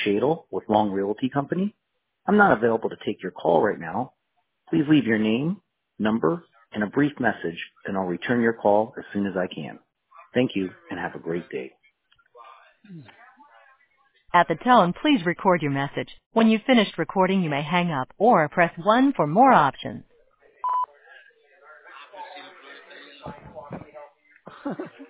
Shadle with Long Realty Company. I'm not available to take your call right now. Please leave your name, number, and a brief message, and I'll return your call as soon as I can. Thank you, and have a great day. At the tone, please record your message. When you've finished recording, you may hang up or press 1 for more options.